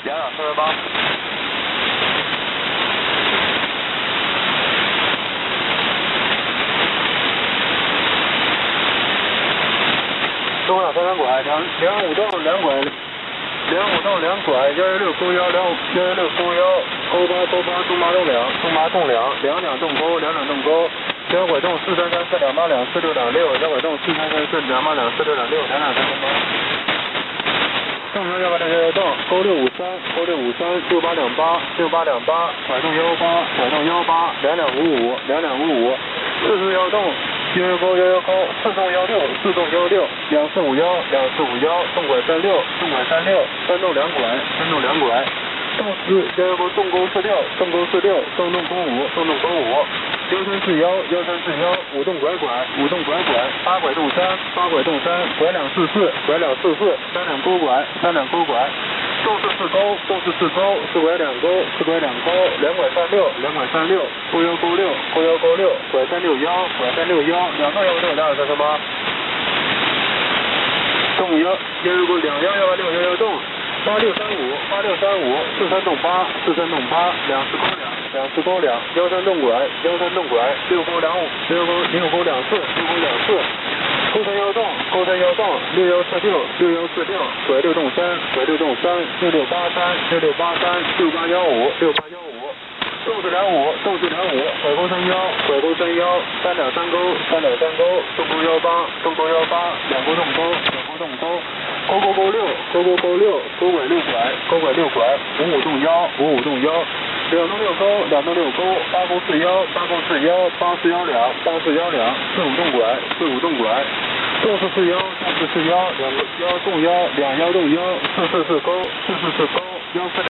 248。中两3拐，252洞2拐，252洞2拐，116勾1，116勾1，勾8中马洞2，中马洞2，两洞勾，2洞勾。小拐洞4334两8两46两6，小拐洞4334两8两46两6，2两3八。正常186洞，勾653，勾653，68两8，拐洞118，拐洞118，2两55，44洞，11勾11勾，4洞16，4洞16，2451，洞拐36，3洞2拐。洞10，11勾洞勾46，洞勾45，洞勾5，腰身41，5洞拐，8拐洞3，拐244，3两勾拐，洞4勾，4拐2勾，2拐36，勾1勾6，拐361，两洞162，2两338。洞1，11勾21186，11洞。8635，43洞8，两4勾2，腰3洞拐，6勾25，6勾24，勾3洞，6146，拐6洞3，6683，6815，洞425，拐勾31，3两3勾，洞勾182勾洞勾。勾6，勾拐6拐，55洞1，两洞6勾，8勾4腰，8412，45洞拐，洞4腰，两腰洞1，444勾，腰4。